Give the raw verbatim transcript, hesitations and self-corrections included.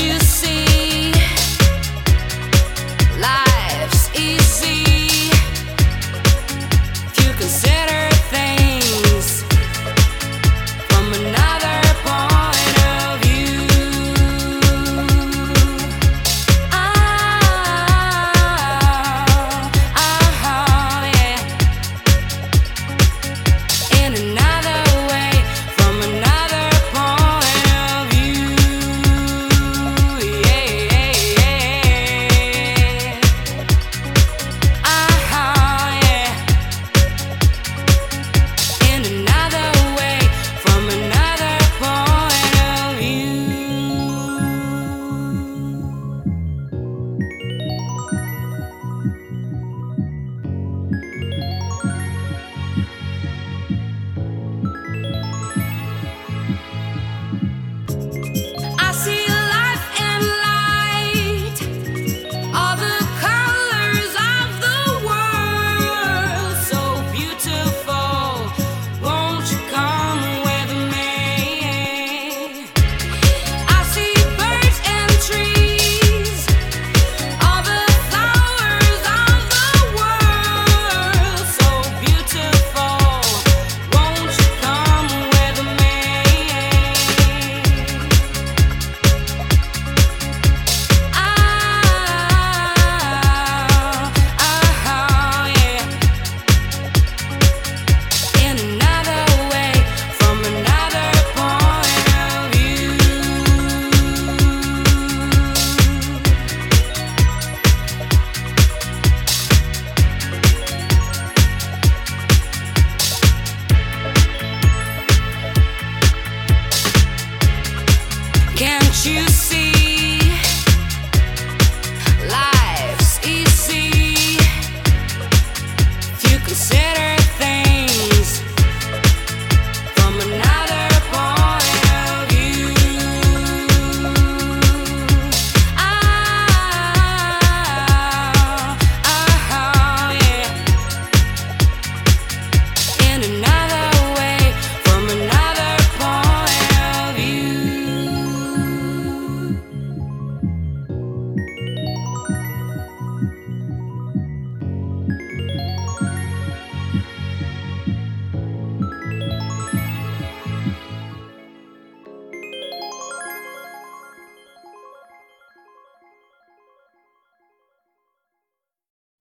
you see? Life's easy if you consider things from another point of view. Oh, oh, yeah. In another way, from another point of view. Yeah, yeah, yeah. Oh, yeah. In another way, from another point of view. I see life and light, all the colors of the world, so beautiful. Won't you come with me? I see birds and trees, all the flowers of the world, so beautiful. Won't you come with me? Oh, oh, yeah. In another way, from another point of view. Can't you see?